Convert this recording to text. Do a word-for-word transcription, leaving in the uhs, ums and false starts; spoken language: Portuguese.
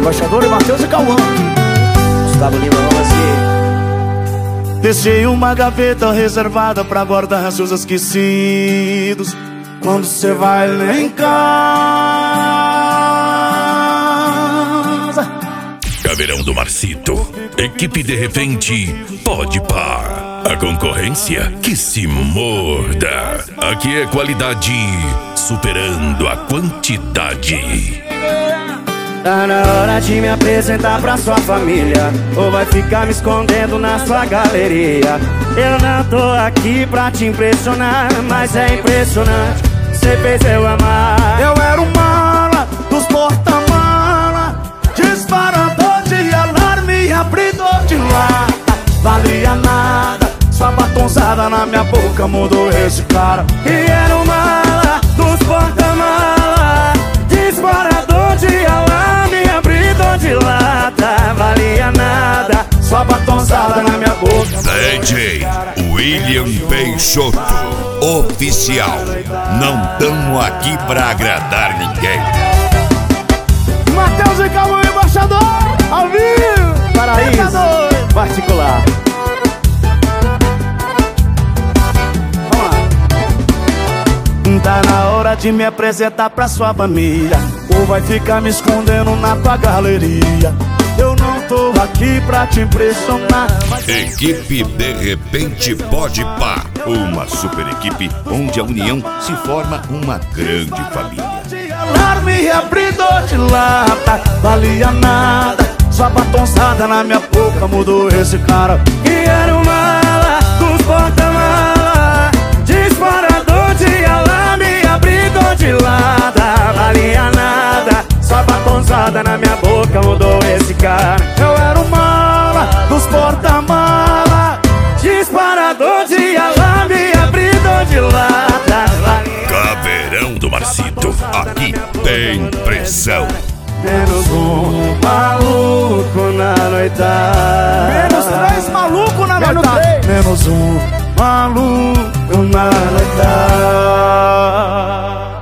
Embaixador e Matheus e Cauã. Gustavo Lima, vamos assim. Deixei uma gaveta reservada pra guardar seus esquecidos. Quando cê vai lá em casa. Caveirão do Marcito. Equipe de repente, pode pá. A concorrência que se morda. Aqui é qualidade superando a quantidade. Tá na hora de me apresentar pra sua família, ou vai ficar me escondendo na sua galeria. Eu não tô aqui pra te impressionar, mas é impressionante, cê fez eu amar. Eu era o mala dos porta-mala, disparador de alarme e abridor de lata. Valia nada, sua batonzada na minha boca mudou esse cara. E era o mala dos porta-mala, disparador de alarme, abridor de lata. Valia nada, sua batonzada na minha boca. D J William Peixoto, oficial. Não tamo aqui pra agradar ninguém. Matheus e Cauã, embaixador, ao vivo. Paraíso particular. Tá na hora de me apresentar pra sua família, ou vai ficar me escondendo na tua galeria. Eu não tô aqui pra te impressionar, mas... Equipe de repente pode pá. Uma super equipe onde a união se forma uma grande família. De alarme e abridor de lata. Valia nada, sua batonzada na minha boca mudou esse cara. E era o mala dos porta-mala, disparador de alarme, abridor de lata. Valia nada, sua batonzada na minha boca mudou esse cara. Eu era o mala dos porta-mala, disparador de alarme, abridor de lata. Caveirão do Marcito, aqui tem pressão. Menos um maluco na noitada. menos três maluco na Menos noitada. três. Menos um maluco na noitada.